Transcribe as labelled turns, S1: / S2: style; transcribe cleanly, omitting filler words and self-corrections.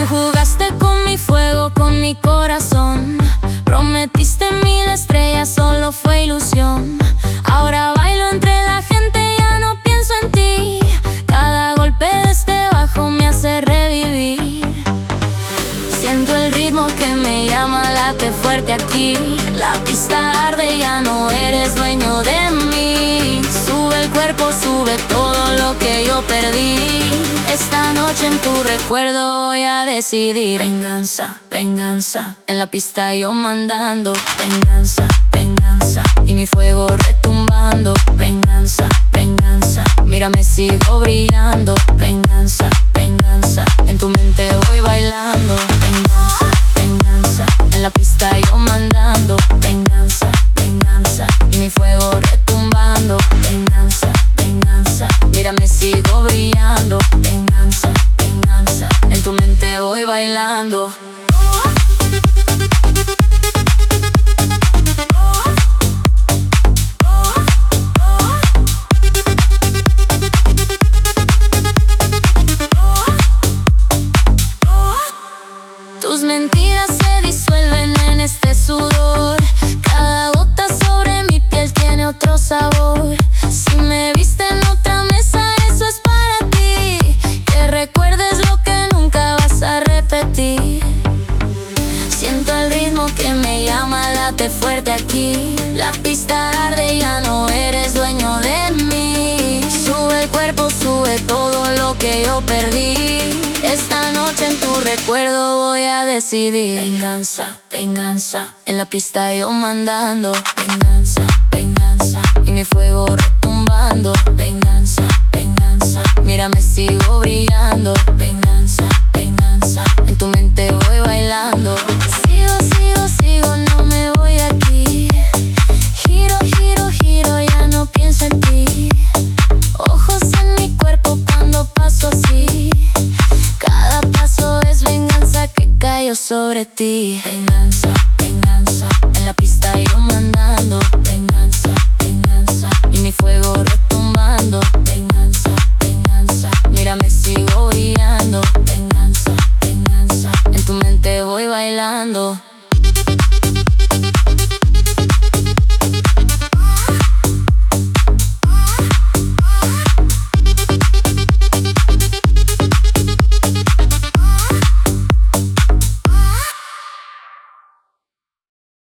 S1: Tú jugaste con mi fuego, con mi corazón. Prometiste 1000 estrellas, solo fue ilusión. Ahora bailo entre la gente, ya no pienso en ti. Cada golpe de este bajo me hace revivir. Siento el ritmo que me llama, late fuerte aquí. La pista arde, ya no eres dueño de mí. Sube el cuerpo, sube todo lo que yo perdí. Esta noche en tu recuerdo voy a decidir. Venganza, venganza, en la pista yo mandando. Venganza, venganza, y mi fuego retumbando. Venganza, venganza, mírame sigo brillando. Venganza, venganza, en tu mente voy bailando. Venganza, venganza, en la pista yo mandando. Venganza, venganza, y mi fuego retumbando. Venganza, venganza, mírame sigo brillando. Venganza, venganza, en tu mente voy bailando. Tus mentiras se disuelven en este sudor. Cada gota sobre mi piel tiene otro sabor. Si me viste en otra mesa, eso es para ti. Que recuerdes lo que nunca vas a repetir. Siento el ritmo que me llama, late fuerte aquí. La pista arde, ya no eres dueño de mí. Sube el cuerpo, sube todo lo que yo perdí. Esta noche en tu recuerdo voy a decidir. Venganza, venganza, en la pista yo mandando. Venganza, venganza, y mi fuego retumbando. Venganza, venganza, mírame sigo brillando. Venganza, venganza, en tu mente voy bailando. Sigo, sigo, sigo, no me voy aquí. Giro, giro, giro, ya no pienso en ti. Ojos en mi cuerpo cuando paso así. Cada paso es venganza que cayó sobre ti.